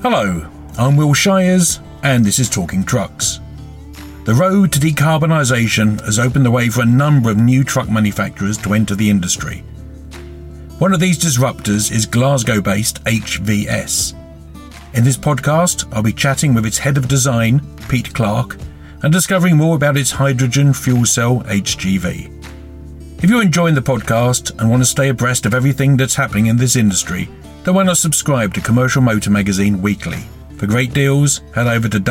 Hello, I'm Will Shires, and this is Talking Trucks. The road to decarbonisation has opened the way for a number of new truck manufacturers to enter the industry. One of these disruptors is Glasgow-based HVS. In this podcast, I'll be chatting with its head of design, Pete Clark, and discovering more about its hydrogen fuel cell HGV. If you're enjoying the podcast and want to stay abreast of everything that's happening in this industry, then why not subscribe to Commercial Motor Magazine weekly? For great deals, head over to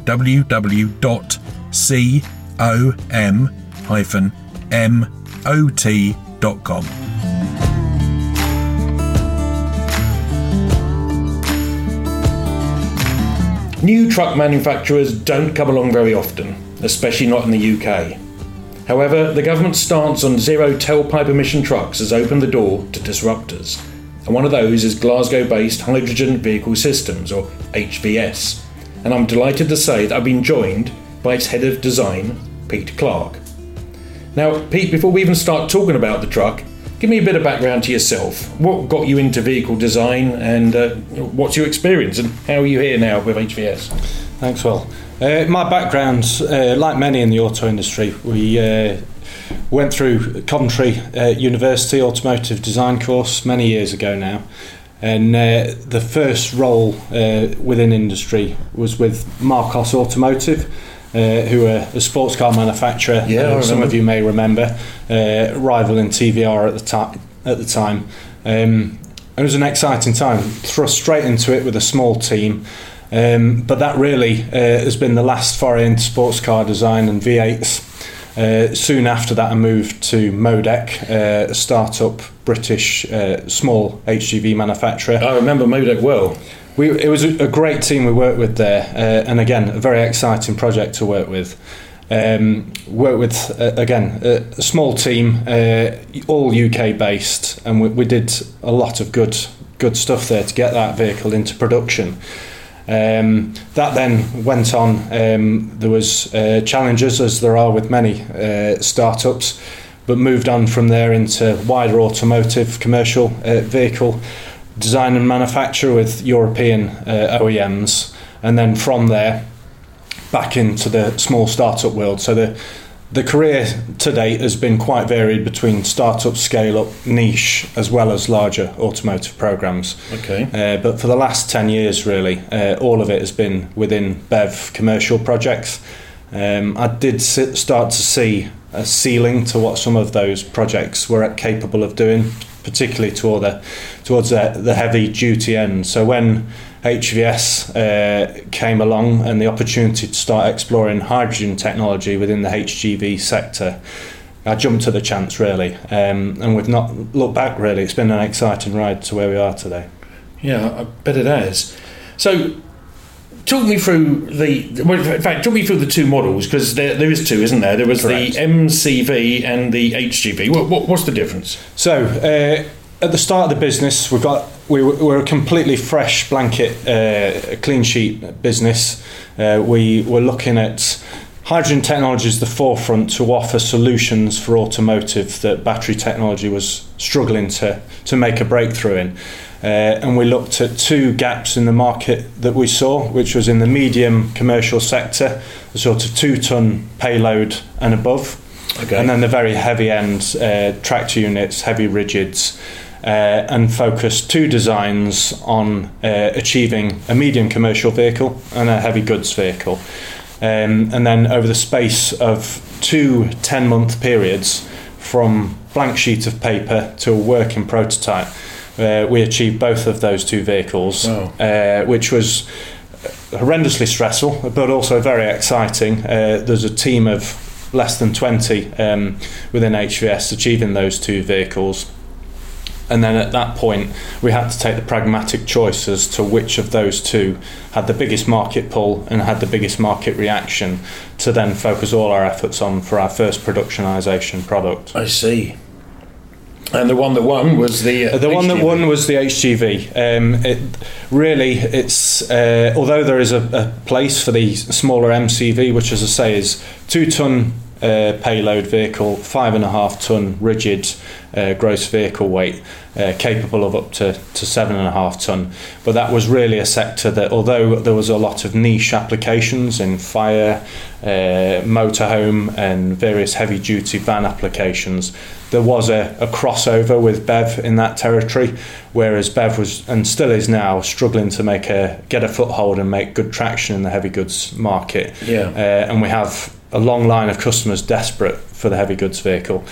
www.com-mot.com. New truck manufacturers don't come along very often, especially not in the UK. However, the government's stance on zero tailpipe emission trucks has opened the door to disruptors. And one of those is Glasgow-based Hydrogen Vehicle Systems, or HVS. And I'm delighted to say that I've been joined by its head of design, Pete Clark. Now, Pete, before we even start talking about the truck, give me a bit of background to yourself. What got you into vehicle design, and what's your experience, and how are you here now with HVS? Thanks, Will. My background, like many in the auto industry, we went through Coventry University automotive design course many years ago now, and the first role within industry was with Marcos Automotive, who are a sports car manufacturer. Some of you may remember, rival in TVR at the time. It was an exciting time. Thrust straight into it with a small team. But that really has been the last foray into sports car design and V8s. Soon after that I moved to Modec, a start-up British small HGV manufacturer. I remember Modec well. It was a great team we worked with there, and again a very exciting project to work with. Again a small team, all UK based, and we did a lot of good stuff there to get that vehicle into production. That then went on. There was challenges, as there are with many startups, but moved on from there into wider automotive commercial vehicle design and manufacture with European OEMs, and then from there back into the small startup world. So the career to date has been quite varied between startup, scale-up, niche, as well as larger automotive programs. Okay. But for the last 10 years, really, all of it has been within BEV commercial projects. I did start to see a ceiling to what some of those projects were capable of doing, particularly towards the heavy-duty end. So when HVS came along and the opportunity to start exploring hydrogen technology within the HGV sector, I jumped at the chance, really, and we've not looked back, really. It's been an exciting ride to where we are today. Yeah, I bet it has. So talk me through talk me through the two models, because there is two, isn't there? There was Correct. The MCV and the HGV. What's the difference? So at the start of the business, we were a completely fresh blanket, clean sheet business. We were looking at hydrogen technology as the forefront to offer solutions for automotive that battery technology was struggling to make a breakthrough in. And we looked at two gaps in the market that we saw, which was in the medium commercial sector, the sort of 2-ton payload and above, okay. And then the very heavy end tractor units, heavy rigids, and focused two designs on achieving a medium commercial vehicle and a heavy goods vehicle. And then over the space of 2 10-month periods, from blank sheet of paper to a working prototype, we achieved both of those two vehicles. Wow. Which was horrendously stressful, but also very exciting. There's a team of less than 20 within HVS achieving those two vehicles. And then at that point, we had to take the pragmatic choice as to which of those two had the biggest market pull and had the biggest market reaction to then focus all our efforts on for our first productionisation product. I see. And the one that won was the HGV. One that won was the HGV. It's although there is a place for the smaller MCV, which, as I say, is 2-ton payload vehicle, 5.5 ton rigid gross vehicle weight, capable of up to 7.5 ton. But that was really a sector that, although there was a lot of niche applications in fire, motorhome and various heavy duty van applications, there was a crossover with BEV in that territory, whereas BEV was, and still is now, struggling to get a foothold and make good traction in the heavy goods market. And we have a long line of customers desperate for the heavy goods vehicle.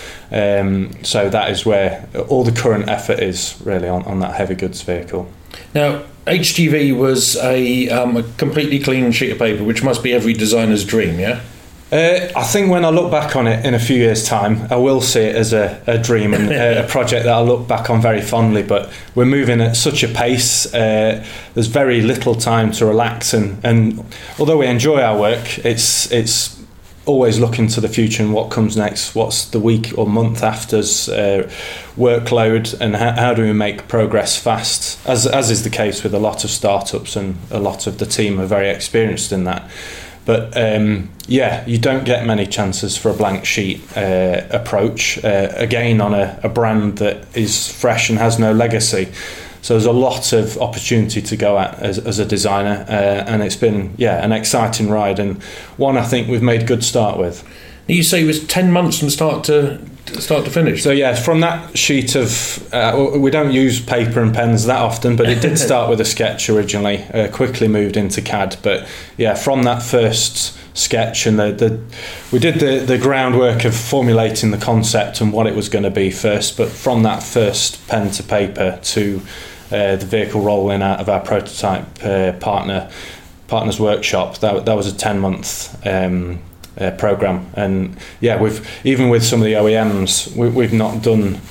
So that is where all the current effort is, really, on that heavy goods vehicle. Now, HGV was a completely clean sheet of paper, which must be every designer's dream, yeah? I think when I look back on it in a few years' time, I will see it as a dream and a project that I look back on very fondly. But we're moving at such a pace. There's very little time to relax, and although we enjoy our work, it's always looking to the future and what comes next. What's the week or month after's workload, and how do we make progress fast? As is the case with a lot of startups, and a lot of the team are very experienced in that. But you don't get many chances for a blank sheet approach, again on a brand that is fresh and has no legacy. So there's a lot of opportunity to go at as a designer, and it's been an exciting ride, and one I think we've made a good start with. You say it was 10 months from start to finish? So from that sheet of, we don't use paper and pens that often, but it did start with a sketch originally, quickly moved into CAD. But from that first sketch, and we did the groundwork of formulating the concept and what it was going to be first, but from that first pen to paper to the vehicle rolling out of our prototype partner's workshop, that was a 10-month program. And we've, even with some of the OEMs, we've not done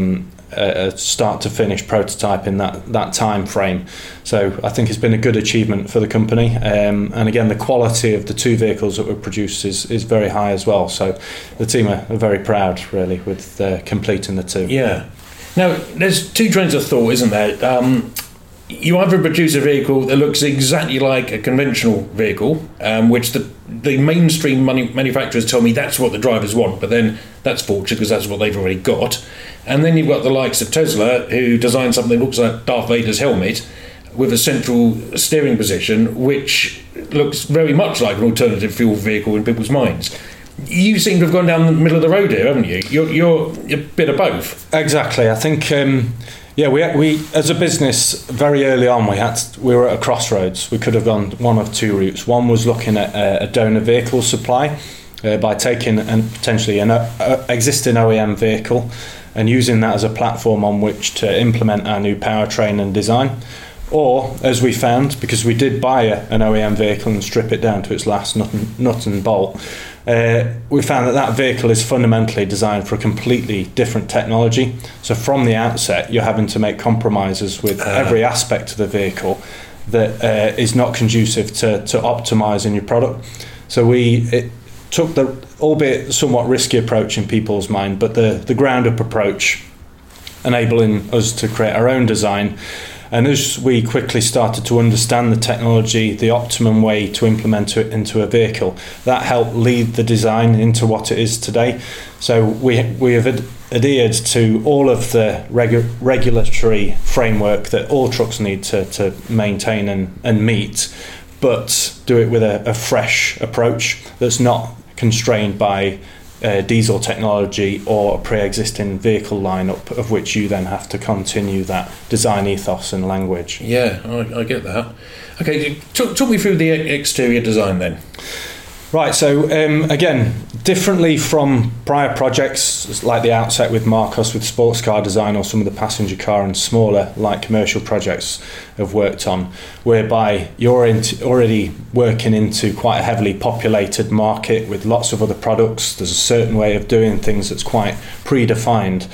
a start to finish prototype in that time frame. So I think it's been a good achievement for the company, and again, the quality of the two vehicles that were produced is very high as well. So the team are very proud, really, with completing the two. Now, there's two trains of thought, isn't there? You either produce a vehicle that looks exactly like a conventional vehicle, which the mainstream manufacturers tell me that's what the drivers want, but then that's fortunate because that's what they've already got. And then you've got the likes of Tesla, who designed something that looks like Darth Vader's helmet with a central steering position, which looks very much like an alternative fuel vehicle in people's minds. You seem to have gone down the middle of the road here, haven't you? You're a bit of both. Exactly. I think we as a business, very early on we were at a crossroads. We could have gone one of two routes. One was looking at a donor vehicle supply by taking potentially an existing OEM vehicle and using that as a platform on which to implement our new powertrain and design. Or, as we found, because we did buy an OEM vehicle and strip it down to its last nut and bolt, we found that vehicle is fundamentally designed for a completely different technology. So from the outset, you're having to make compromises with every aspect of the vehicle that is not conducive to optimising your product. So it took the, albeit somewhat risky approach in people's mind, but the ground-up approach, enabling us to create our own design. And as we quickly started to understand the technology, the optimum way to implement it into a vehicle, that helped lead the design into what it is today. So we have adhered to all of the regulatory framework that all trucks need to maintain and meet, but do it with a fresh approach that's not constrained by diesel technology or a pre-existing vehicle lineup, of which you then have to continue that design ethos and language. I get that. Okay, talk me through the exterior design then. Right, so again, differently from prior projects like the outset with Marcos with sports car design, or some of the passenger car and smaller light commercial projects I've worked on, whereby you're already working into quite a heavily populated market with lots of other products. There's a certain way of doing things that's quite predefined.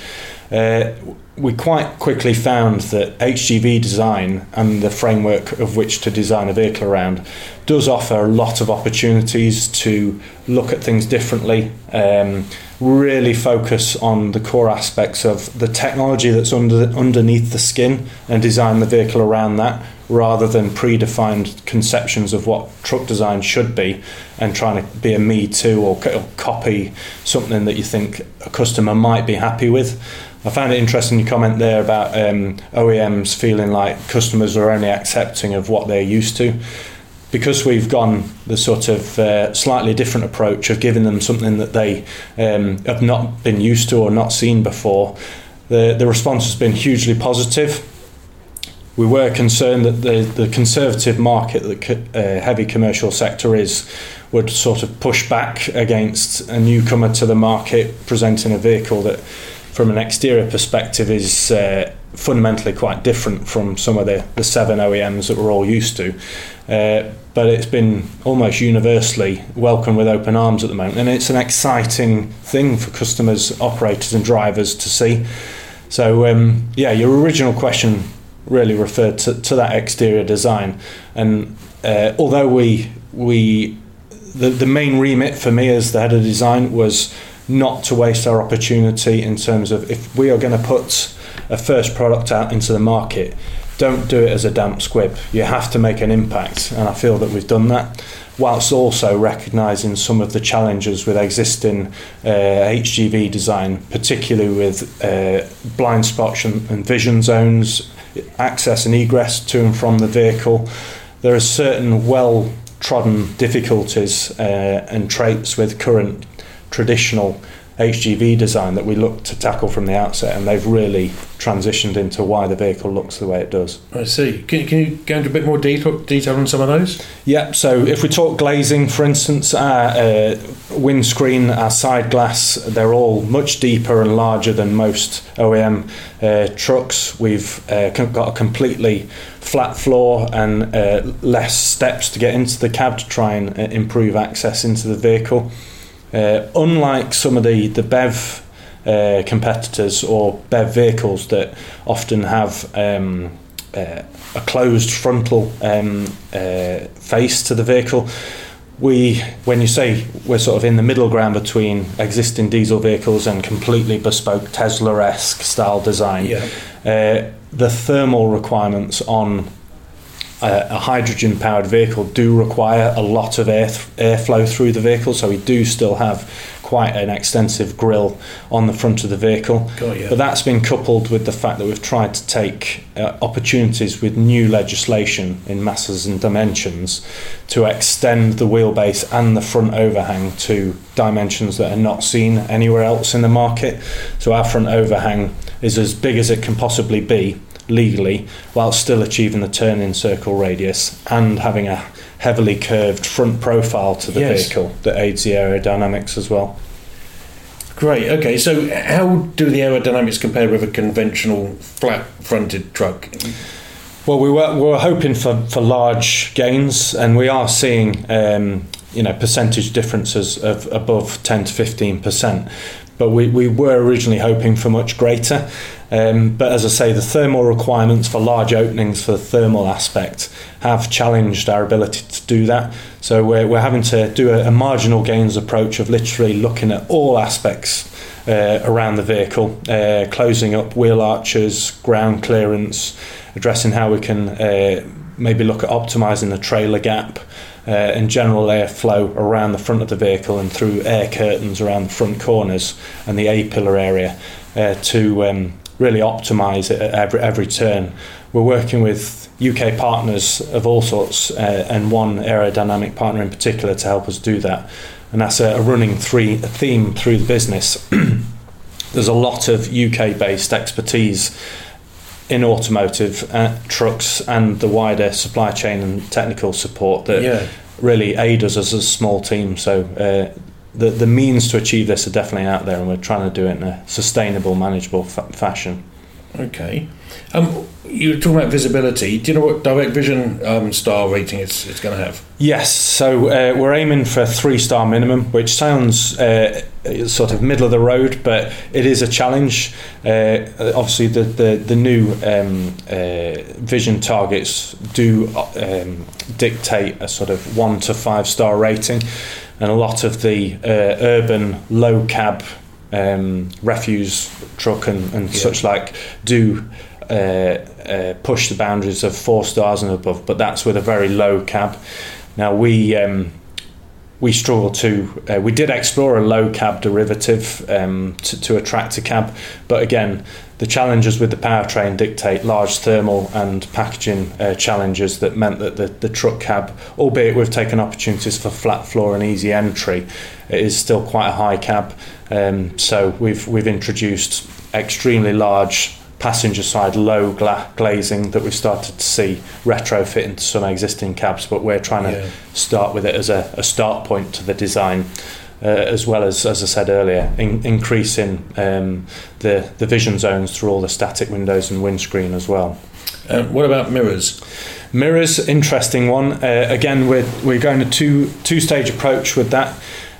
We quite quickly found that HGV design and the framework of which to design a vehicle around does offer a lot of opportunities to look at things differently, really focus on the core aspects of the technology that's underneath the skin and design the vehicle around that, rather than predefined conceptions of what truck design should be and trying to be a me too or copy something that you think a customer might be happy with. I found it interesting your comment there about OEMs feeling like customers are only accepting of what they're used to. Because we've gone the sort of slightly different approach of giving them something that they have not been used to or not seen before, the response has been hugely positive. We were concerned that the conservative market that heavy commercial sector would sort of push back against a newcomer to the market presenting a vehicle that from an exterior perspective is fundamentally quite different from some of the 7 OEMs that we're all used to. But it's been almost universally welcomed with open arms at the moment, and it's an exciting thing for customers, operators and drivers to see. So your original question really referred to that exterior design, and although the main remit for me as the head of design was not to waste our opportunity in terms of, if we are going to put a first product out into the market, don't do it as a damp squib. You have to make an impact, and I feel that we've done that, whilst also recognising some of the challenges with existing HGV design, particularly with blind spots and vision zones, access and egress to and from the vehicle. There are certain well-trodden difficulties and traits with current traditional HGV design that we look to tackle from the outset, and they've really transitioned into why the vehicle looks the way it does. I see. Can you go into a bit more detail on some of those? Yeah, so if we talk glazing, for instance, our windscreen, our side glass, they're all much deeper and larger than most OEM trucks. We've got a completely flat floor and less steps to get into the cab to try and improve access into the vehicle. Unlike some of the BEV competitors or BEV vehicles that often have a closed frontal face to the vehicle, when you say we're sort of in the middle ground between existing diesel vehicles and completely bespoke Tesla-esque style design, the thermal requirements on a hydrogen-powered vehicle do require a lot of airflow through the vehicle, so we do still have quite an extensive grille on the front of the vehicle. But that's been coupled with the fact that we've tried to take opportunities with new legislation in masses and dimensions to extend the wheelbase and the front overhang to dimensions that are not seen anywhere else in the market. So our front overhang is as big as it can possibly be legally, while still achieving the turn-in circle radius and having a heavily curved front profile to the vehicle that aids the aerodynamics as well. Great. Okay, so how do the aerodynamics compare with a conventional flat-fronted truck? Well, we were hoping for large gains, and we are seeing percentage differences of above 10 to 15%. But we were originally hoping for much greater. But as I say, the thermal requirements for large openings for the thermal aspect have challenged our ability to do that. So we're having to do a marginal gains approach of literally looking at all aspects around the vehicle, closing up wheel arches, ground clearance, addressing how we can maybe look at optimising the trailer gap, and general airflow around the front of the vehicle and through air curtains around the front corners and the A-pillar area to really optimise it at every turn. We're working with UK partners of all sorts and one aerodynamic partner in particular to help us do that, and that's a running theme through the business. There's a lot of UK-based expertise in automotive trucks and the wider supply chain and technical support that really aid us as a small team. So the means to achieve this are definitely out there, and we're trying to do it in a sustainable, manageable fashion. Okay. You were talking about visibility. Do you know what direct vision star rating it's going to have? Yes, so we're aiming for 3-star minimum, which sounds sort of middle of the road, but it is a challenge. Obviously, the new vision targets do dictate a sort of 1 to 5-star rating. and a lot of the urban low cab refuse truck and such like do push the boundaries of 4 stars and above, but that's with a very low cab. Now we struggle to we did explore a low cab derivative to attract a cab, but again the challenges with the powertrain dictate large thermal and packaging challenges that meant that the truck cab, albeit we've taken opportunities for flat floor and easy entry, it is still quite a high cab. So we've introduced extremely large passenger side low glazing that we've started to see retrofit into some existing cabs, but we're trying to start with it as a start point to the design, as well as I said earlier, increasing the vision zones through all the static windows and windscreen as well. What about mirrors? Mirrors, interesting one. Again, we're going a two-stage approach with that.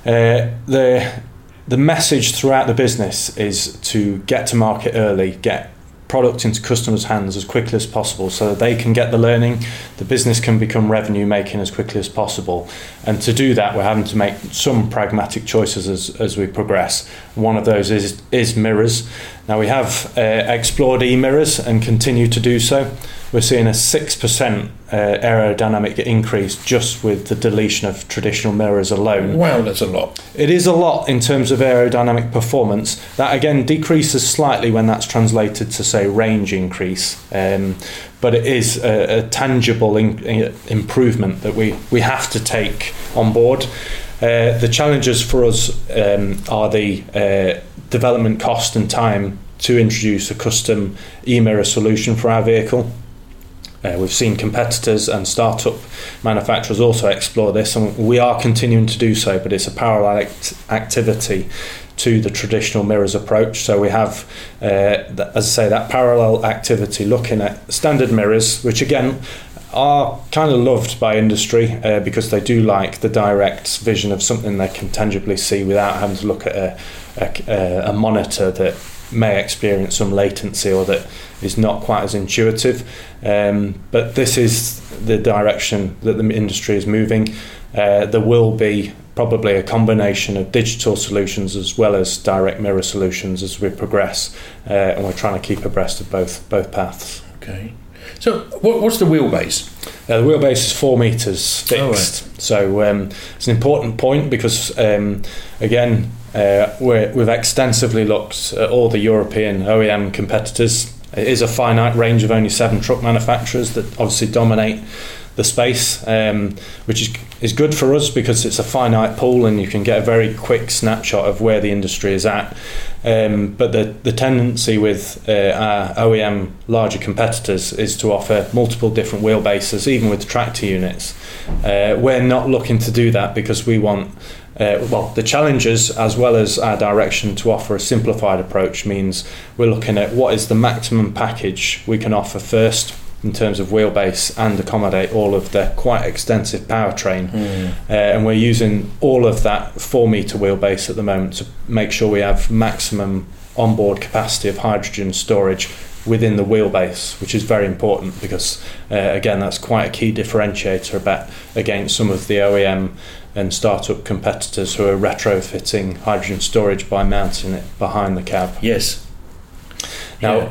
The message throughout the business is to get to market early, get product into customers' hands as quickly as possible so that they can get the learning, the business can become revenue making as quickly as possible. And to do that, we're having to make some pragmatic choices as we progress. One of those is mirrors. Now we have explored e-mirrors and continue to do so. We're seeing a 6% aerodynamic increase just with the deletion of traditional mirrors alone. Wow, that's a lot. It is a lot in terms of aerodynamic performance. That again decreases slightly when that's translated to, say, range increase. But it is a tangible improvement that we have to take on board. The challenges for us are the development cost and time to introduce a custom e-mirror solution for our vehicle. We've seen competitors and startup manufacturers also explore this, and we are continuing to do so, but it's a parallel activity to the traditional mirrors approach. So we have, as I say, that parallel activity looking at standard mirrors, which again are kind of loved by industry because they do like the direct vision of something they can tangibly see without having to look at a monitor that may experience some latency or that is not quite as intuitive. But this is the direction that the industry is moving. There will be probably a combination of digital solutions as well as direct mirror solutions as we progress, and we're trying to keep abreast of both paths. Okay. So what's the wheelbase? The wheelbase is 4 metres fixed. Right. So it's an important point because, again, we've extensively looked at all the European OEM competitors. It is a finite range of only 7 truck manufacturers that obviously dominate the space, which is good for us because it's a finite pool and you can get a very quick snapshot of where the industry is at. But the tendency with our OEM larger competitors is to offer multiple different wheelbases, even with tractor units. We're not looking to do that because we want the challenges as well as our direction to offer a simplified approach means we're looking at what is the maximum package we can offer first in terms of wheelbase and accommodate all of the quite extensive powertrain. And we're using all of that 4 metre wheelbase at the moment to make sure we have maximum onboard capacity of hydrogen storage within the wheelbase, which is very important because again that's quite a key differentiator against some of the OEM and startup competitors who are retrofitting hydrogen storage by mounting it behind the cab. Yes. Now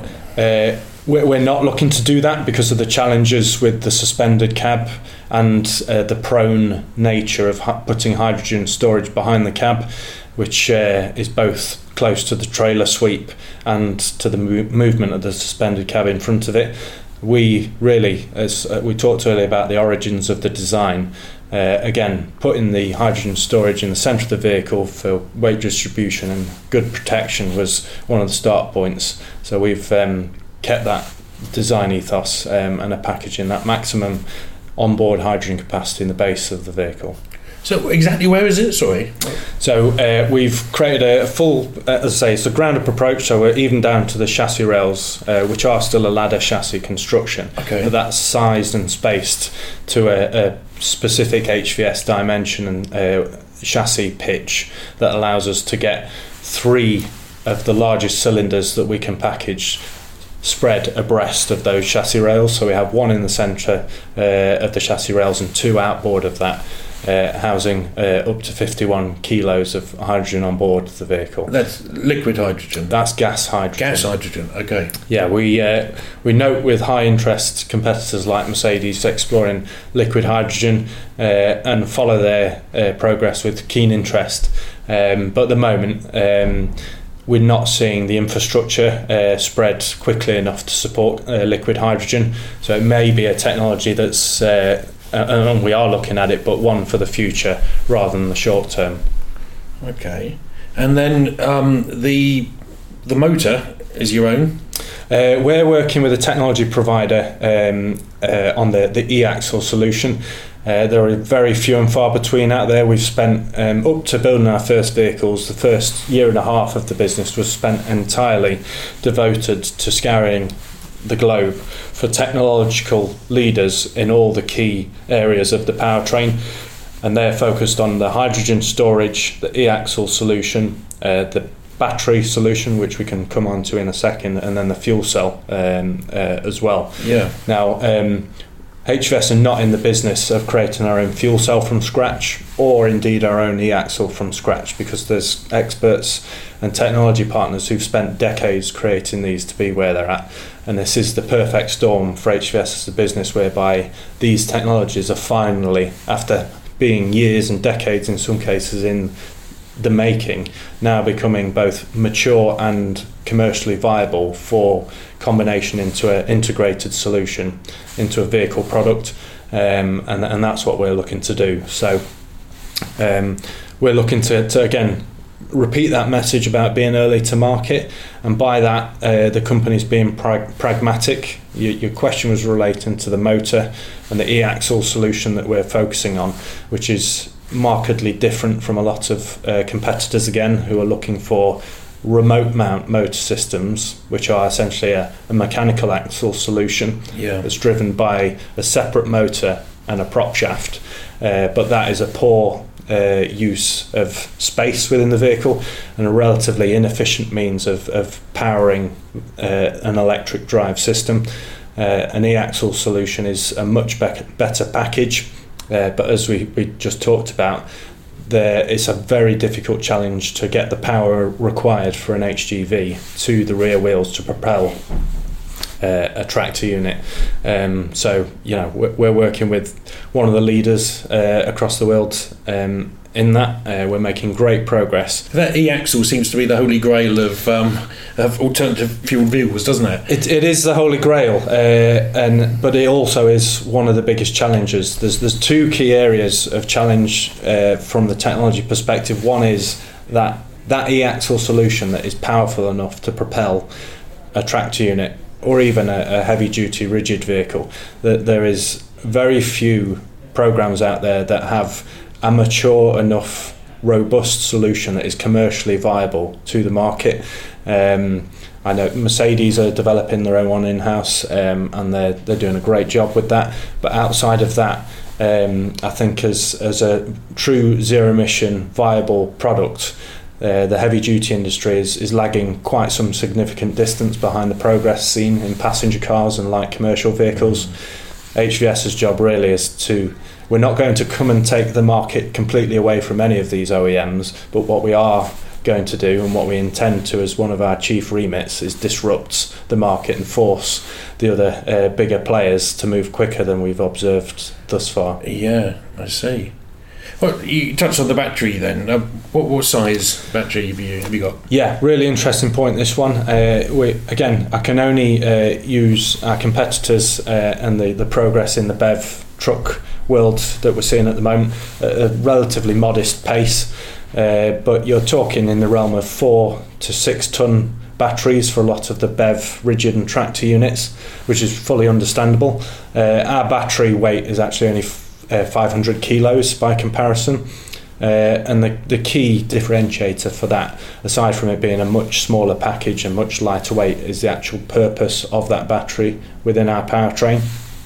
we're not looking to do that because of the challenges with the suspended cab and the prone nature of putting hydrogen storage behind the cab, which is both close to the trailer sweep and to the movement of the suspended cab in front of it. We really, as we talked earlier about the origins of the design, again, putting the hydrogen storage in the centre of the vehicle for weight distribution and good protection was one of the start points. So we've kept that design ethos and are packaging that maximum onboard hydrogen capacity in the base of the vehicle. So exactly where is it? Sorry. So we've created a full, as I say, it's a ground-up approach. So we're even down to the chassis rails, which are still a ladder chassis construction. Okay. But that's sized and spaced to a specific HVS dimension and chassis pitch that allows us to get 3 of the largest cylinders that we can package spread abreast of those chassis rails. So we have 1 in the centre of the chassis rails and 2 outboard of that. housing up to 51 kilos of hydrogen on board the vehicle. That's liquid hydrogen? That's gas hydrogen. Gas hydrogen, okay. Yeah, we note with high interest competitors like Mercedes exploring liquid hydrogen and follow their progress with keen interest. But at the moment, we're not seeing the infrastructure spread quickly enough to support liquid hydrogen. So it may be a technology that's, and we are looking at it, but one for the future rather than the short term. Okay. And then the motor is your own? We're working with a technology provider on the e-axle solution. There are very few and far between out there. We've spent up to building our first vehicles, the first year and a half of the business was spent entirely devoted to scouring the globe for technological leaders in all the key areas of the powertrain, and they're focused on the hydrogen storage, the e-axle solution, the battery solution, which we can come on to in a second, and then the fuel cell as well. Yeah. Now, HVS are not in the business of creating our own fuel cell from scratch, or indeed our own e-axle from scratch, because there's experts and technology partners who've spent decades creating these to be where they're at. And this is the perfect storm for HVS as a business, whereby these technologies are finally, after being years and decades in some cases in the making, now becoming both mature and commercially viable for combination into an integrated solution, into a vehicle product, and that's what we're looking to do. So we're looking to again repeat that message about being early to market, and by that the company's being pragmatic. Your question was relating to the motor and the e-axle solution that we're focusing on, which is markedly different from a lot of competitors again, who are looking for remote mount motor systems, which are essentially a mechanical axle solution that's driven by a separate motor and a prop shaft, but that is a poor use of space within the vehicle and a relatively inefficient means of powering an electric drive system. An e-axle solution is a much better package, but as we just talked about, it's a very difficult challenge to get the power required for an HGV to the rear wheels to propel a tractor unit. So we're working with one of the leaders across the world in that. We're making great progress. That e-axle seems to be the holy grail of alternative fuel vehicles, doesn't it? It is the holy grail, but it also is one of the biggest challenges. There's two key areas of challenge from the technology perspective. One is that e-axle solution that is powerful enough to propel a tractor unit or even a heavy-duty rigid vehicle. That there is very few programs out there that have a mature enough, robust solution that is commercially viable to the market. I know Mercedes are developing their own one in-house, and they're doing a great job with that. But outside of that, I think as a true zero-emission viable product, the heavy-duty industry is lagging quite some significant distance behind the progress seen in passenger cars and light commercial vehicles. HVS's job really is to, we're not going to come and take the market completely away from any of these OEMs, but what we are going to do, and what we intend to as one of our chief remits, is disrupt the market and force the other bigger players to move quicker than we've observed thus far. Yeah, I see. Well, you touched on the battery then. What size battery have you got? Yeah, really interesting point, this one. I can only use our competitors and the progress in the BEV truck world that we're seeing at the moment at a relatively modest pace. But you're talking in the realm of 4 to 6 ton batteries for a lot of the BEV rigid and tractor units, which is fully understandable. Our battery weight is actually only 500 kilos by comparison, and the key differentiator for that, aside from it being a much smaller package and much lighter weight, is the actual purpose of that battery within our powertrain.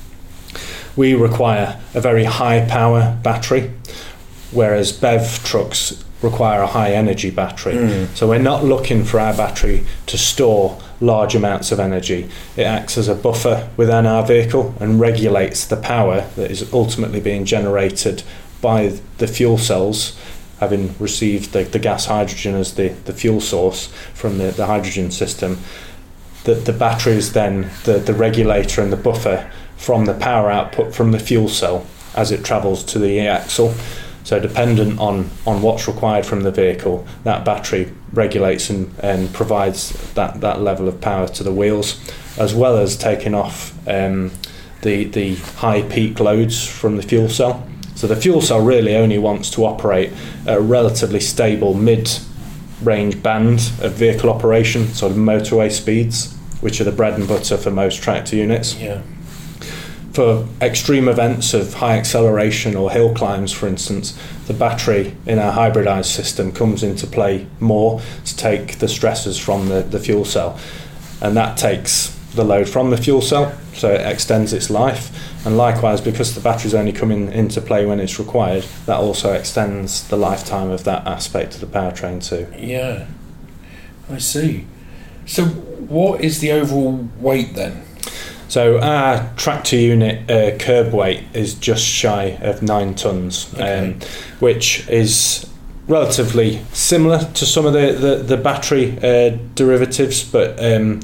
We require a very high power battery, whereas BEV trucks require a high energy battery. So we're not looking for our battery to store large amounts of energy. It acts as a buffer within our vehicle and regulates the power that is ultimately being generated by the fuel cells, having received the gas hydrogen as the fuel source from the hydrogen system. The battery is then the regulator and the buffer from the power output from the fuel cell as it travels to the e-axle. So dependent on what's required from the vehicle, that battery regulates and provides that level of power to the wheels, as well as taking off the high peak loads from the fuel cell. So the fuel cell really only wants to operate at a relatively stable mid-range band of vehicle operation, sort of motorway speeds, which are the bread and butter for most tractor units. Yeah. For extreme events of high acceleration or hill climbs, for instance, the battery in our hybridised system comes into play more to take the stresses from the fuel cell. And that takes the load from the fuel cell, so it extends its life. And likewise, because the batteries only come into play when it's required, that also extends the lifetime of that aspect of the powertrain too. Yeah, I see. So what is the overall weight then? So our tractor unit curb weight is just shy of 9 tonnes, Okay. Which is relatively similar to some of the battery derivatives, but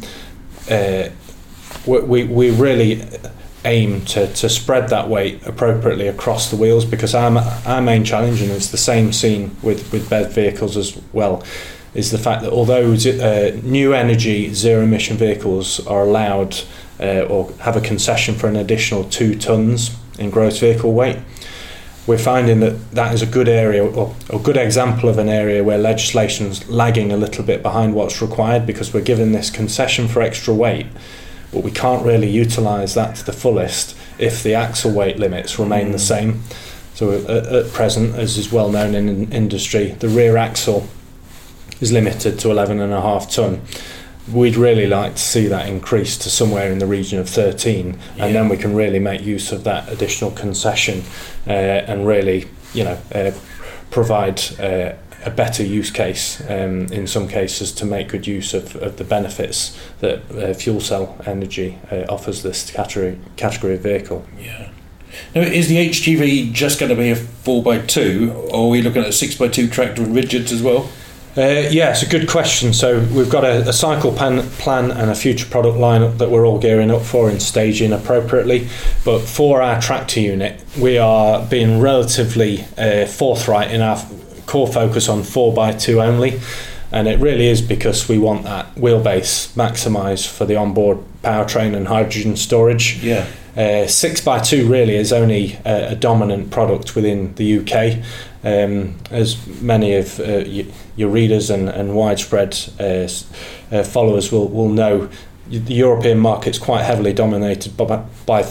we really aim to spread that weight appropriately across the wheels, because our main challenge, and it's the same seen with BEV vehicles as well, is the fact that although new energy zero emission vehicles are allowed or have a concession for an additional 2 tonnes in gross vehicle weight, we're finding that is a good area or a good example of an area where legislation's lagging a little bit behind what's required, because we're given this concession for extra weight, but we can't really utilise that to the fullest if the axle weight limits remain the same. So at present, as is well known in industry, the rear axle is limited to 11.5 tonne. We'd really like to see that increase to somewhere in the region of 13, and then we can really make use of that additional concession and really, provide a better use case in some cases to make good use of the benefits that fuel cell energy offers this category of vehicle. Yeah. Now, is the HGV just going to be a 4x2, or are we looking at a 6x2 tractor with rigids as well? Yeah, it's a good question. So we've got a cycle plan and a future product lineup that we're all gearing up for and staging appropriately. But for our tractor unit, we are being relatively forthright in our core focus on 4x2 only. And it really is because we want that wheelbase maximised for the onboard powertrain and hydrogen storage. Yeah. 6x2 really is only a dominant product within the UK. As many of your readers and widespread followers will know, the European market's quite heavily dominated by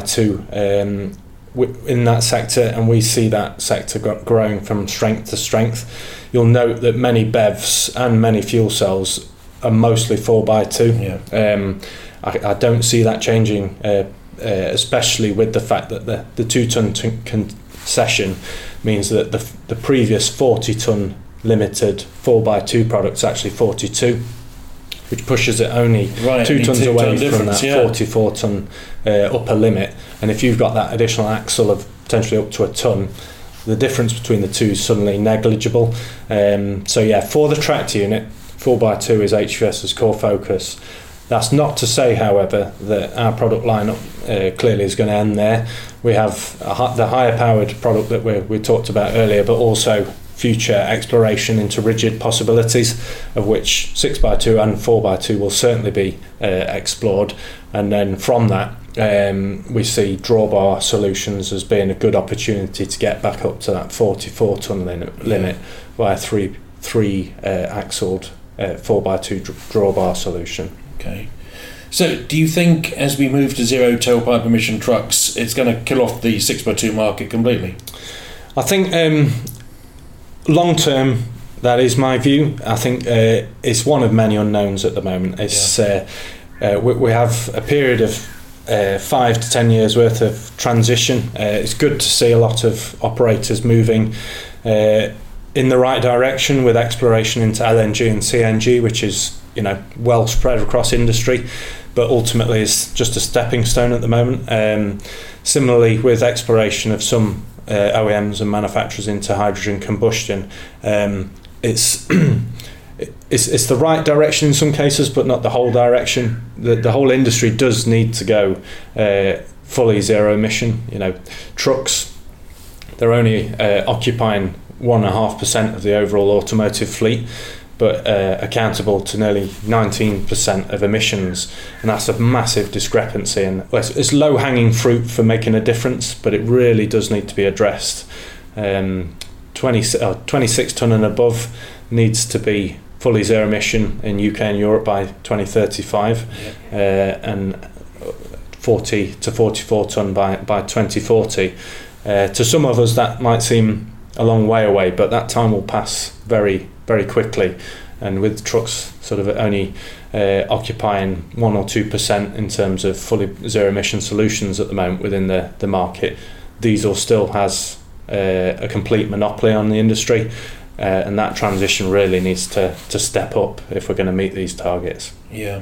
4x2 in that sector, and we see that sector growing from strength to strength. You'll note that many BEVs and many fuel cells are mostly 4x2. Yeah. I don't see that changing, especially with the fact that the 2 tonne concession means that the previous 40 tonne limited 4x2 product's actually 42, which pushes it only 2 tonnes away from that 44 tonne upper limit. And if you've got that additional axle of potentially up to a tonne, the difference between the two is suddenly negligible. So yeah, for the tractor unit, 4x2 is HVS's core focus. That's not to say, however, that our product lineup clearly is going to end there. We have the higher powered product that we talked about earlier, but also future exploration into rigid possibilities, of which 6x2 and 4x2 will certainly be explored. And then from that, we see drawbar solutions as being a good opportunity to get back up to that 44 tonne limit via three axled 4x2 drawbar solution. Okay. So do you think as we move to zero tailpipe emission trucks, it's going to kill off the 6x2 market completely? I think long term, that is my view. I think it's one of many unknowns at the moment. It's we have a period of 5 to 10 years worth of transition. It's good to see a lot of operators moving in the right direction with exploration into LNG and CNG, which is well spread across industry, but ultimately is just a stepping stone at the moment. Similarly, with exploration of some OEMs and manufacturers into hydrogen combustion. It's it's the right direction in some cases, but not the whole direction. The whole industry does need to go fully zero emission. Trucks, they're only occupying 1.5% of the overall automotive fleet, but accountable to nearly 19% of emissions, and that's a massive discrepancy. And it's low-hanging fruit for making a difference, but it really does need to be addressed. 26 tonne and above needs to be fully zero emission in UK and Europe by 2035, and 40 to 44 tonne by 2040. To some of us that might seem a long way away, but that time will pass very, very quickly. And with trucks sort of only occupying 1 or 2% in terms of fully zero emission solutions at the moment within the market, diesel still has a complete monopoly on the industry, and that transition really needs to step up if we're going to meet these targets. Yeah.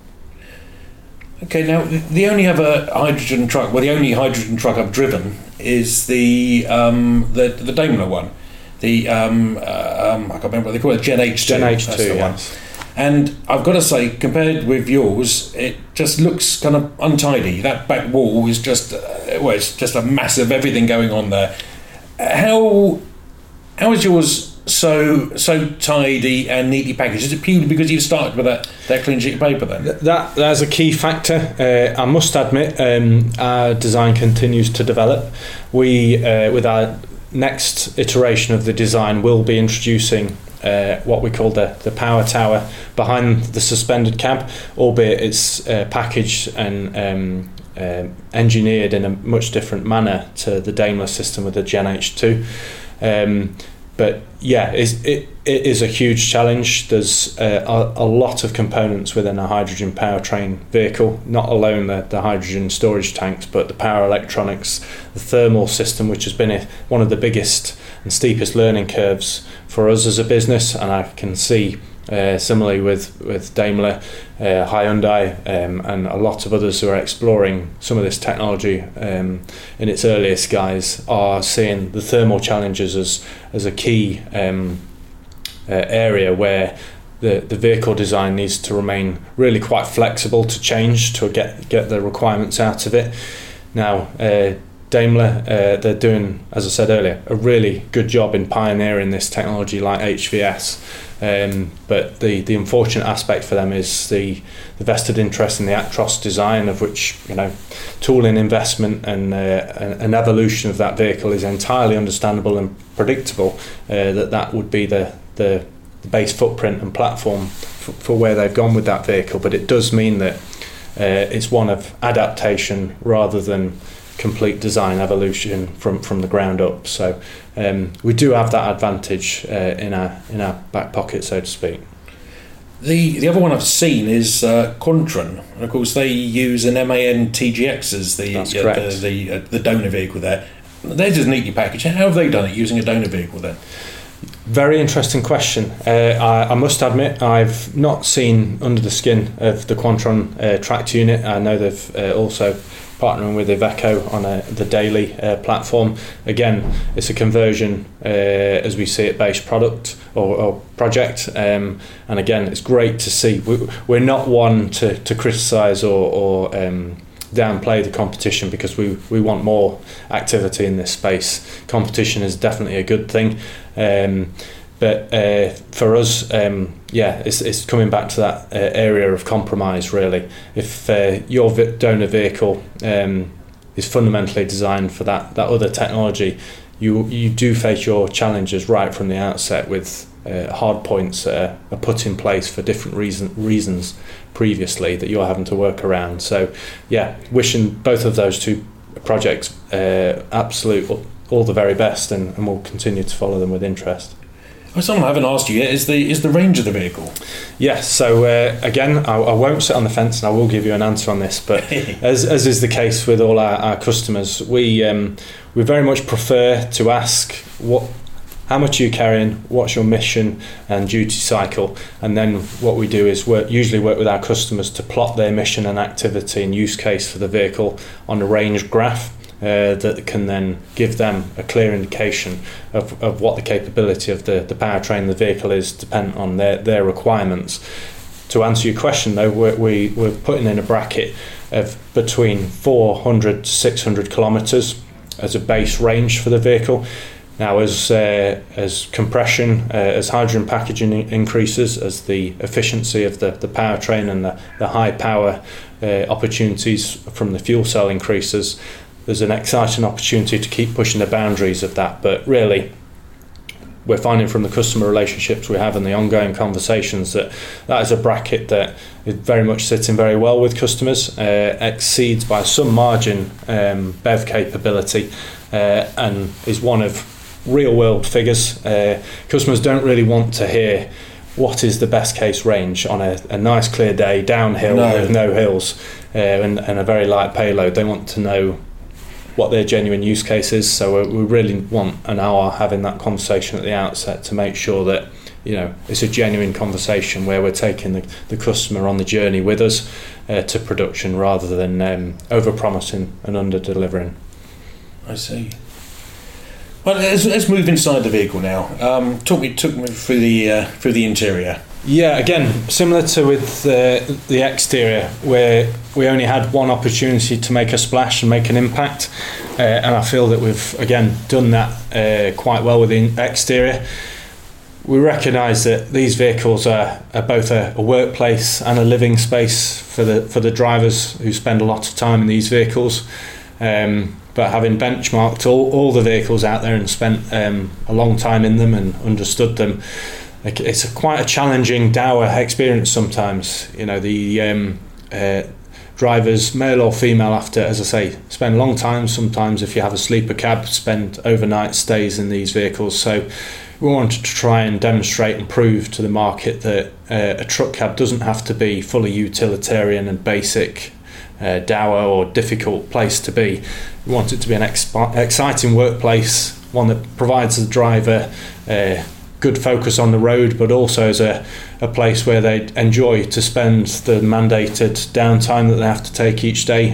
Okay, now the only other hydrogen truck, the only hydrogen truck I've driven is the Daimler one. I can't remember what they call it, Gen H2. Gen H2, yes. And I've got to say, compared with yours, it just looks kind of untidy. That back wall is just, it's just a massive everything going on there. How is yours so tidy and neatly packaged? Is it purely because you've started with that clean sheet of paper then? That's a key factor. I must admit, our design continues to develop. We, with our next iteration of the design, will be introducing what we call the power tower behind the suspended cab, albeit it's packaged and engineered in a much different manner to the Daimler system with the Gen H2. But yeah, it is a huge challenge. There's a lot of components within a hydrogen powertrain vehicle, not alone the hydrogen storage tanks, but the power electronics, the thermal system, which has been one of the biggest and steepest learning curves for us as a business. And I can see similarly with Daimler, Hyundai, and a lot of others who are exploring some of this technology in its earliest guise are seeing the thermal challenges as a key area where the vehicle design needs to remain really quite flexible to change to get the requirements out of it. Now, Daimler, they're doing, as I said earlier, a really good job in pioneering this technology like HVS. But the unfortunate aspect for them is the vested interest in the Actros design, of which tooling investment and an evolution of that vehicle is entirely understandable and predictable. That would be the base footprint and platform for where they've gone with that vehicle. But it does mean that it's one of adaptation rather than complete design evolution from the ground up. So we do have that advantage in our back pocket, so to speak. The other one I've seen is Quantron, and of course they use an MAN TGX as the donor vehicle there. They're just neatly packaged. How have they done it using a donor vehicle then? Very interesting question. I must admit I've not seen under the skin of the Quantron tracked unit. I know they've also partnering with Iveco on the Daily platform. Again, it's a conversion as we see it based product or project, and again it's great to see. We're not one to criticise or downplay the competition, because we want more activity in this space. Competition is definitely a good thing, but for us, it's coming back to that area of compromise really. If your donor vehicle is fundamentally designed for that other technology, you do face your challenges right from the outset with hard points are put in place for different reasons previously that you're having to work around. So wishing both of those two projects absolute all the very best, and we'll continue to follow them with interest. Someone I haven't asked you yet is the range of the vehicle. Yes, so again, I won't sit on the fence, and I will give you an answer on this, but as is the case with all our customers, we very much prefer to ask how much are you carrying, what's your mission and duty cycle, and then what we do is usually work with our customers to plot their mission and activity and use case for the vehicle on a range graph. that can then give them a clear indication of what the capability of the powertrain of the vehicle is, dependent on their requirements. To answer your question though, we're putting in a bracket of between 400 to 600 kilometres as a base range for the vehicle. Now, as compression, as hydrogen packaging increases, as the efficiency of the powertrain and the high power opportunities from the fuel cell increases, there's an exciting opportunity to keep pushing the boundaries of that. But really, we're finding from the customer relationships we have and the ongoing conversations that is a bracket that is very much sitting very well with customers, exceeds by some margin BEV capability, and is one of real world figures. Customers don't really want to hear what is the best case range on a nice clear day downhill with no hills and a very light payload. They want to know what their genuine use case is. So we really want an hour having that conversation at the outset to make sure that it's a genuine conversation where we're taking the customer on the journey with us to production rather than over promising and under delivering. I see. Well, let's move inside the vehicle now. Talk me through the interior. Yeah, again, similar to with the exterior, where we only had one opportunity to make a splash and make an impact, and I feel that we've again done that quite well with the exterior. We recognise that these vehicles are both a workplace and a living space for the drivers who spend a lot of time in these vehicles. But having benchmarked all the vehicles out there and spent a long time in them and understood them, it's quite a challenging dour experience sometimes. The drivers, male or female, have to, as I say, spend a long time. Sometimes if you have a sleeper cab, spend overnight stays in these vehicles. So we wanted to try and demonstrate and prove to the market that a truck cab doesn't have to be fully utilitarian and basic, dour or difficult place to be. We want it to be an exciting workplace, one that provides the driver good focus on the road, but also as a place where they enjoy to spend the mandated downtime that they have to take each day,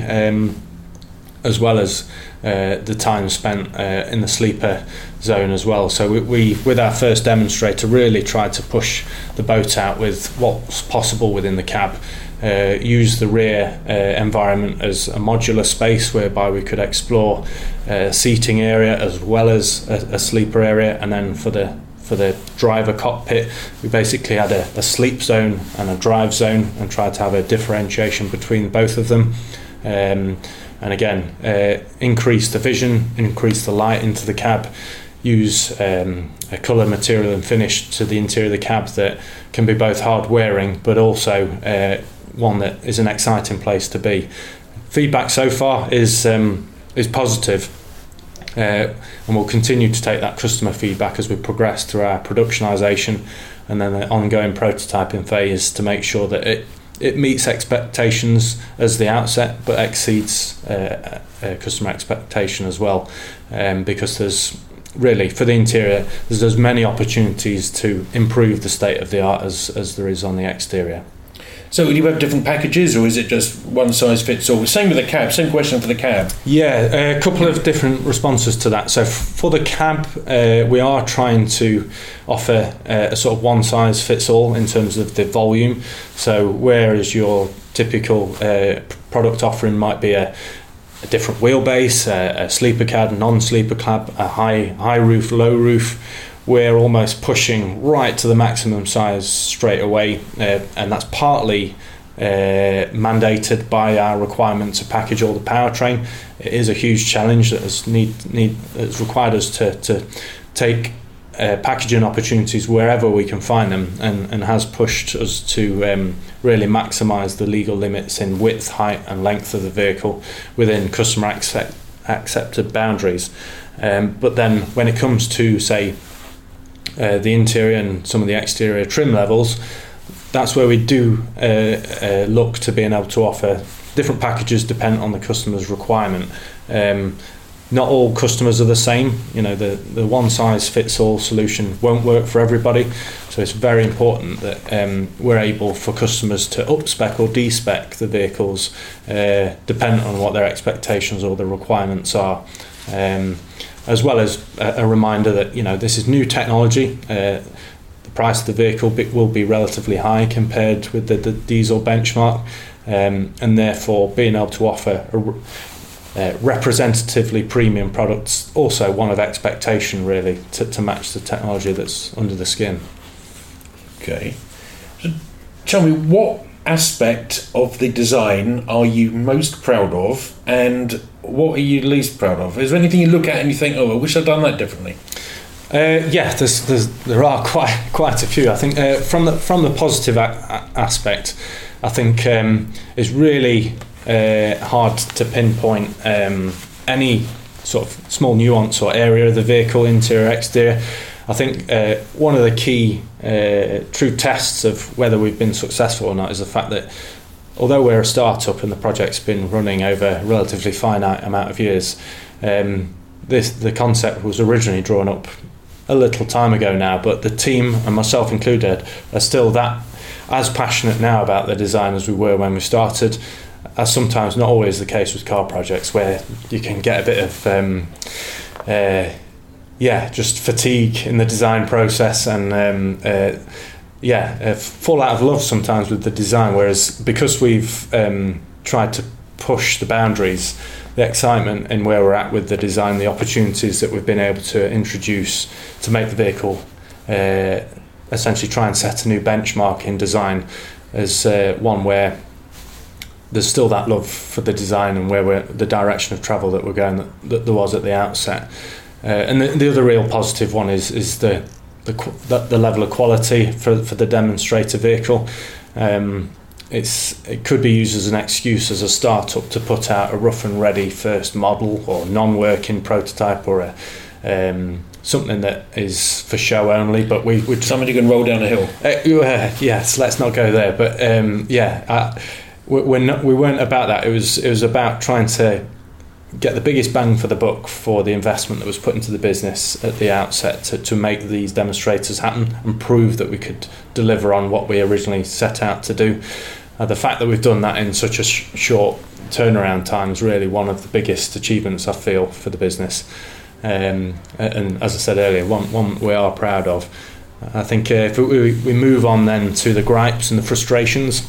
as well as the time spent in the sleeper zone as well. So we with our first demonstrator, really tried to push the boat out with what's possible within the cab. Use the rear environment as a modular space whereby we could explore a seating area as well as a sleeper area, and then for the driver cockpit we basically had a sleep zone and a drive zone and tried to have a differentiation between both of them, and again increase the vision, increase the light into the cab, use a colour material and finish to the interior of the cab that can be both hard wearing but also one that is an exciting place to be. Feedback so far is positive, and we'll continue to take that customer feedback as we progress through our productionisation and then the ongoing prototyping phase to make sure that it meets expectations as the outset but exceeds customer expectation as well, because there's really, for the interior, there's many opportunities to improve the state of the art as there is on the exterior. So do you have different packages, or is it just one size fits all? Same with the cab, same question for the cab. Yeah, a couple of different responses to that. So for the cab, we are trying to offer a sort of one size fits all in terms of the volume. So whereas your typical product offering might be a different wheelbase, a sleeper cab, non-sleeper cab, a high roof, low roof, we're almost pushing right to the maximum size straight away, and that's partly mandated by our requirement to package all the powertrain. It is a huge challenge that has required us to take packaging opportunities wherever we can find them, and has pushed us to really maximise the legal limits in width, height and length of the vehicle within customer accepted boundaries. But then when it comes to, say, the interior and some of the exterior trim levels, that's where we do look to being able to offer different packages dependent on the customer's requirement. not all customers are the same. You know, the one size fits all solution won't work for everybody. So it's very important that we're able for customers to up-spec or de-spec the vehicles dependent on what their expectations or the requirements are. As well as a reminder that, you know, this is new technology. The price of the vehicle will be relatively high compared with the diesel benchmark, and therefore being able to offer representatively premium products, also one of expectation really to match the technology that's under the skin. Okay. So tell me, what aspect of the design are you most proud of, and what are you least proud of? Is there anything you look at and you think, oh, I wish I'd done that differently? There are quite a few. I think from the positive aspect, I think it's really hard to pinpoint any sort of small nuance or area of the vehicle, interior, exterior. I think one of the key true tests of whether we've been successful or not is the fact that although we're a start-up and the project's been running over a relatively finite amount of years, the concept was originally drawn up a little time ago now, but the team, and myself included, are still that as passionate now about the design as we were when we started, as sometimes not always the case with car projects, where you can get a bit of just fatigue in the design process and fall out of love sometimes with the design, whereas because we've tried to push the boundaries, the excitement in where we're at with the design, the opportunities that we've been able to introduce to make the vehicle essentially try and set a new benchmark in design, is one where there's still that love for the design and where the direction of travel that we're going that there was at the outset. And the other real positive one is the level of quality for the demonstrator vehicle. It could be used as an excuse as a start-up to put out a rough and ready first model or non-working prototype or something that is for show only, but we somebody can roll down a hill. Yes, let's not go there. But we weren't about that. It was about trying to get the biggest bang for the buck for the investment that was put into the business at the outset to make these demonstrators happen and prove that we could deliver on what we originally set out to do. The fact that we've done that in such a short turnaround time is really one of the biggest achievements I feel for the business, and as I said earlier, one we are proud of. I think if we move on then to the gripes and the frustrations,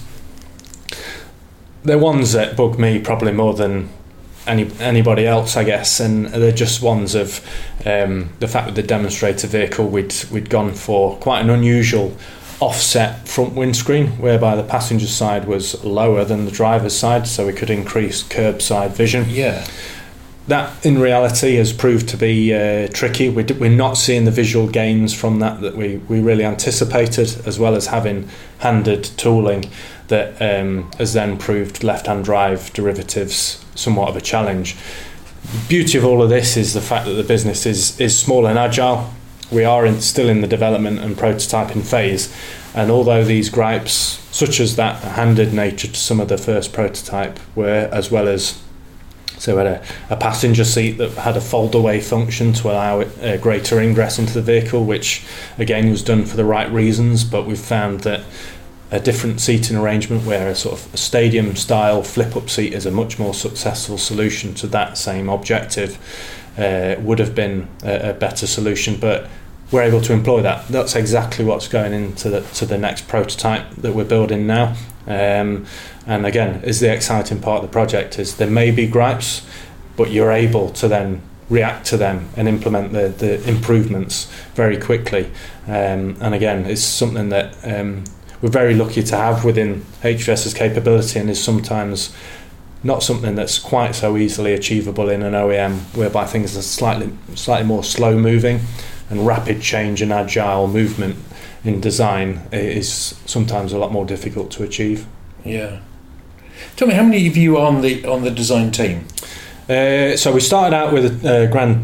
they're ones that bug me probably more than anybody else, I guess, and they're just ones of the fact that the demonstrator vehicle we'd gone for quite an unusual offset front windscreen, whereby the passenger side was lower than the driver's side, so we could increase curbside vision. Yeah. That in reality has proved to be tricky. We're not seeing the visual gains from that we really anticipated, as well as having handed tooling that has then proved left-hand drive derivatives somewhat of a challenge. The beauty of all of this is the fact that the business is small and agile. We are still in the development and prototyping phase, and although these gripes, such as that handed nature to some of the first prototype, were, as well as so we had a passenger seat that had a fold-away function to allow it greater ingress into the vehicle, which again was done for the right reasons, but we've found that a different seating arrangement where a sort of a stadium style flip-up seat is a much more successful solution to that same objective would have been a better solution, but we're able to employ that. That's exactly what's going into the next prototype that we're building now. And again, is the exciting part of the project is there may be gripes, but you're able to then react to them and implement the improvements very quickly. And again, it's something that we're very lucky to have within HVS's capability, and is sometimes not something that's quite so easily achievable in an OEM, whereby things are slightly more slow moving, and rapid change and agile movement in design is sometimes a lot more difficult to achieve. Yeah. Tell me, how many of you are on the design team? So we started out with a grand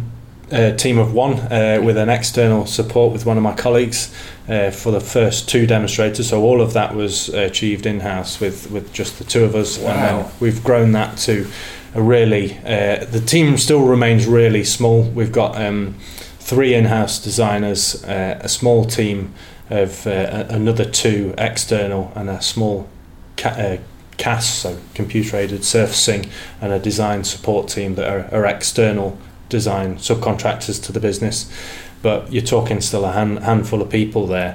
team of one with an external support with one of my colleagues for the first 2 demonstrators. So all of that was achieved in-house with just the 2 of us. Wow. And then we've grown that to a really... the team still remains really small. We've got 3 in-house designers, a small team of another 2 external, and a small CAS, so computer-aided surfacing, and a design support team that are external design subcontractors to the business. But you're talking still a handful of people there.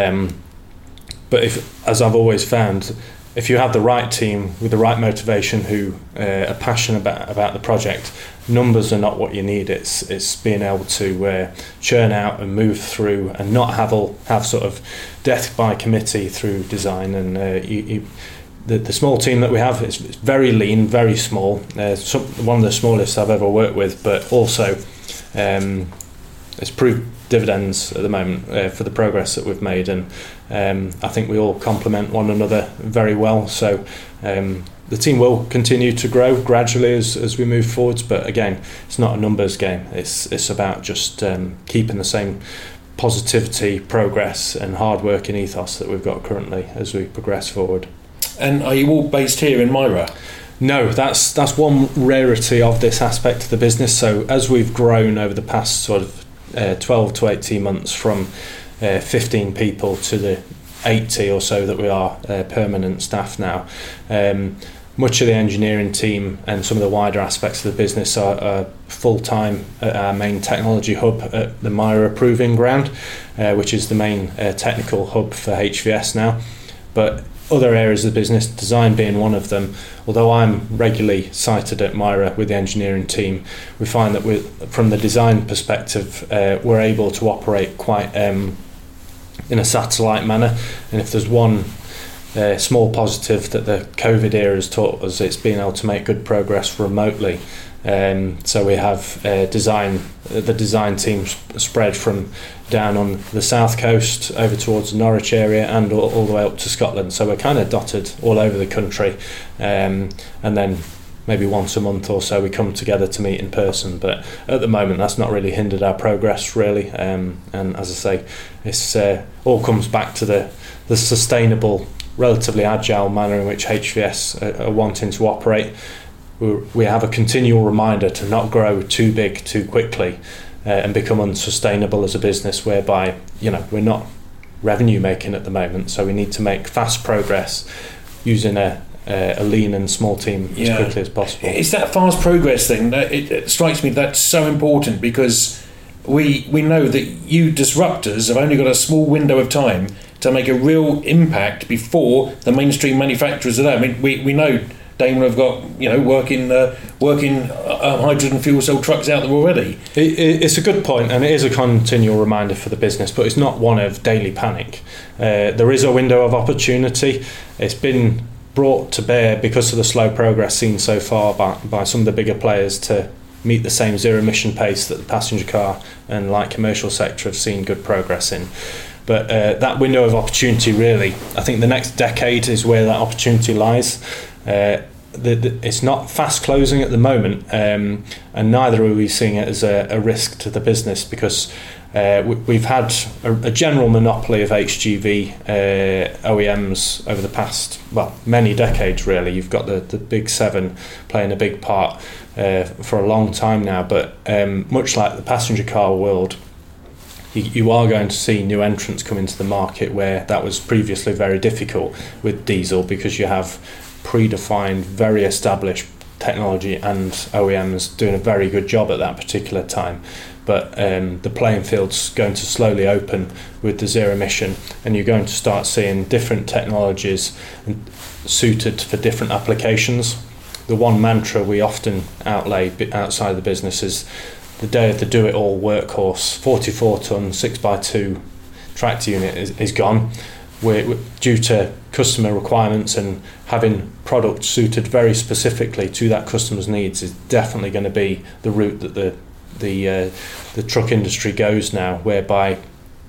But as I've always found, if you have the right team with the right motivation who are passionate about the project, numbers are not what you need. It's being able to churn out and move through and not have sort of death by committee through design. And the small team that we have is very lean, very small. One of the smallest I've ever worked with, but also it's proved dividends at the moment for the progress that we've made, and I think we all complement one another very well. So the team will continue to grow gradually as we move forwards, but again, it's not a numbers game. It's about just keeping the same positivity, progress and hard working ethos that we've got currently as we progress forward. And are you all based here in Mira? No, that's one rarity of this aspect of the business. So as we've grown over the past sort of 12 to 18 months from 15 people to the 80 or so that we are permanent staff now, much of the engineering team and some of the wider aspects of the business are full-time at our main technology hub at the Mira Proving Ground, which is the main technical hub for HVS now. But other areas of the business, design being one of them, although I'm regularly sited at Mira with the engineering team, we find that from the design perspective, we're able to operate quite in a satellite manner. And if there's one small positive that the COVID era has taught us, it's being able to make good progress remotely. So we have the design team spread from down on the south coast over towards the Norwich area and all the way up to Scotland. So we're kind of dotted all over the country, and then maybe once a month or so we come together to meet in person. But at the moment, that's not really hindered our progress really. And as I say, it's all comes back to the sustainable, relatively agile manner in which HVS are wanting to operate. We have a continual reminder to not grow too big too quickly and become unsustainable as a business, whereby we're not revenue making at the moment, so we need to make fast progress using a lean and small team as quickly as possible. It's that fast progress thing that it strikes me that's so important, because we know that you disruptors have only got a small window of time to make a real impact before the mainstream manufacturers are there. I mean, we know Daimler have got working hydrogen fuel cell trucks out there already. It's a good point, and it is a continual reminder for the business, but it's not one of daily panic. There is a window of opportunity. It's been brought to bear because of the slow progress seen so far by some of the bigger players to meet the same zero emission pace that the passenger car and light commercial sector have seen good progress in. But that window of opportunity, really, I think the next decade is where that opportunity lies. It's not fast closing at the moment, and neither are we seeing it as a risk to the business, because we've had a general monopoly of HGV OEMs over the past, many decades really. You've got the big seven playing a big part for a long time now, but much like the passenger car world, you are going to see new entrants come into the market where that was previously very difficult with diesel, because you have predefined, very established technology and OEMs doing a very good job at that particular time. But the playing field's going to slowly open with the zero emission, and you're going to start seeing different technologies suited for different applications. The one mantra we often outlay outside the business is the day of the do-it-all workhorse 44-ton 6x2 tractor unit is gone. We're due to customer requirements, and having products suited very specifically to that customer's needs is definitely going to be the route that the truck industry goes now, whereby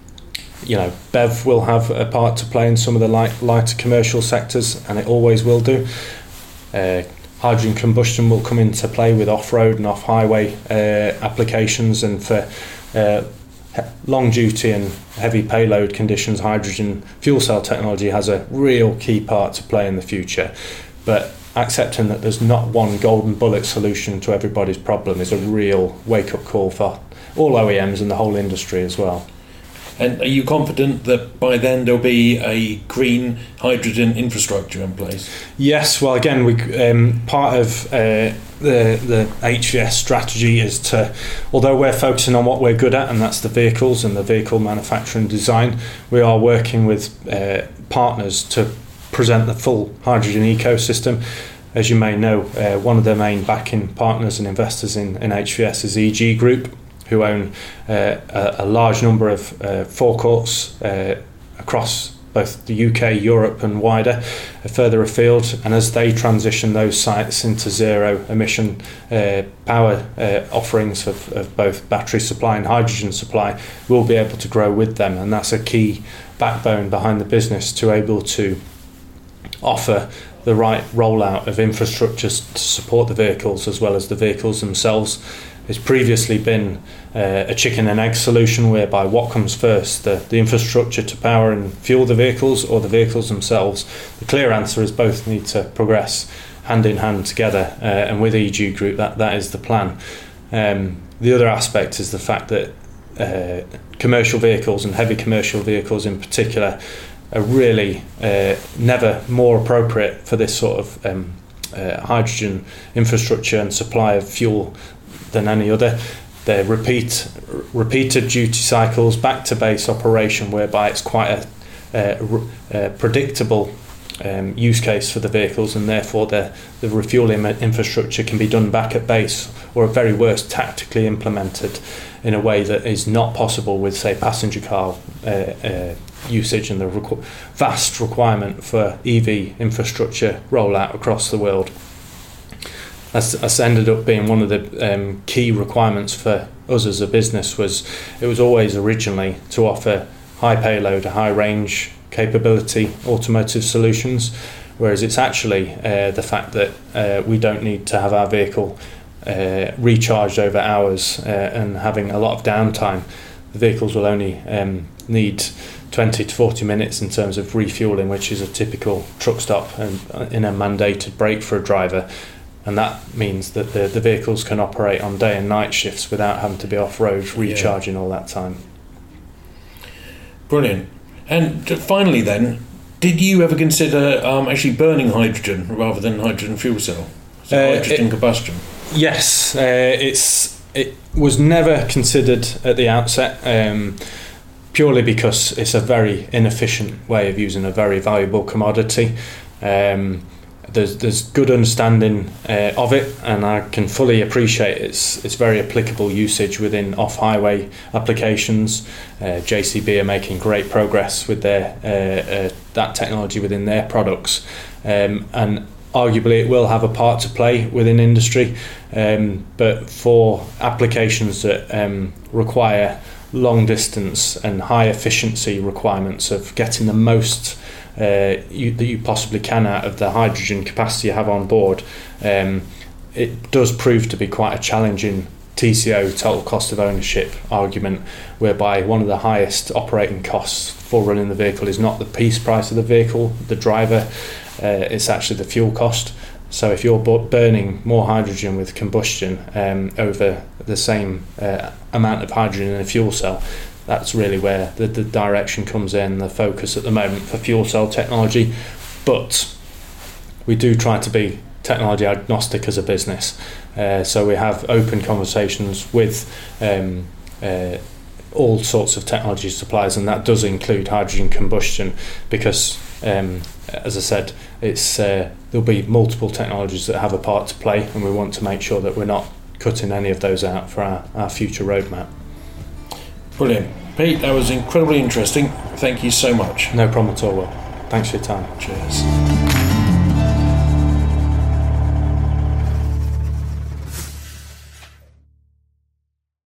BEV will have a part to play in some of the lighter commercial sectors, and it always will do. hydrogen combustion will come into play with off-road and off-highway applications, and for long duty and heavy payload conditions, hydrogen fuel cell technology has a real key part to play in the future. But accepting that there's not one golden bullet solution to everybody's problem is a real wake-up call for all OEMs and the whole industry as well. And are you confident that by then there'll be a green hydrogen infrastructure in place? Yes, well, again, we part of the HVS strategy is to, although we're focusing on what we're good at, and that's the vehicles and the vehicle manufacturing design, we are working with partners to present the full hydrogen ecosystem. As you may know, one of the main backing partners and investors in HVS is EG Group, who own a large number of forecourts across both the UK, Europe and wider, further afield. And as they transition those sites into zero emission power offerings of both battery supply and hydrogen supply, we'll be able to grow with them. And that's a key backbone behind the business, to able to offer the right rollout of infrastructure to support the vehicles as well as the vehicles themselves. It's previously been a chicken and egg solution, whereby what comes first, the infrastructure to power and fuel the vehicles or the vehicles themselves. The clear answer is both need to progress hand in hand together, and with EG Group that is the plan. The other aspect is the fact that commercial vehicles and heavy commercial vehicles in particular are really never more appropriate for this sort of hydrogen infrastructure and supply of fuel than any other. They're repeated duty cycles, back to base operation, whereby it's quite a predictable use case for the vehicles, and therefore the refueling infrastructure can be done back at base, or at very worst tactically implemented in a way that is not possible with, say, passenger car usage and the vast requirement for EV infrastructure rollout across the world. That's ended up being one of the key requirements for us as a business. It was always originally to offer high payload, high range capability automotive solutions, whereas it's actually the fact that we don't need to have our vehicle recharged over hours and having a lot of downtime. The vehicles will only need 20 to 40 minutes in terms of refueling, which is a typical truck stop and in a mandated break for a driver. And that means that the vehicles can operate on day and night shifts without having to be off-road recharging all that time. Brilliant. And finally then, did you ever consider actually burning hydrogen rather than hydrogen fuel cell? So hydrogen combustion? Yes, it was never considered at the outset, purely because it's a very inefficient way of using a very valuable commodity. There's good understanding of it, and I can fully appreciate its very applicable usage within off-highway applications. JCB are making great progress with their that technology within their products, and arguably it will have a part to play within industry, but for applications that require long distance and high efficiency requirements of getting the most that you possibly can out of the hydrogen capacity you have on board, it does prove to be quite a challenging TCO, total cost of ownership argument, whereby one of the highest operating costs for running the vehicle is not the piece price of the vehicle, the driver, it's actually the fuel cost. So if you're burning more hydrogen with combustion over the same amount of hydrogen in a fuel cell, that's really where the direction comes in, the focus at the moment for fuel cell technology. But we do try to be technology agnostic as a business. So we have open conversations with all sorts of technology suppliers, and that does include hydrogen combustion, because as I said, it's there'll be multiple technologies that have a part to play, and we want to make sure that we're not cutting any of those out for our future roadmap. Brilliant. Pete, that was incredibly interesting. Thank you so much. No problem at all, Will. Thanks for your time. Cheers.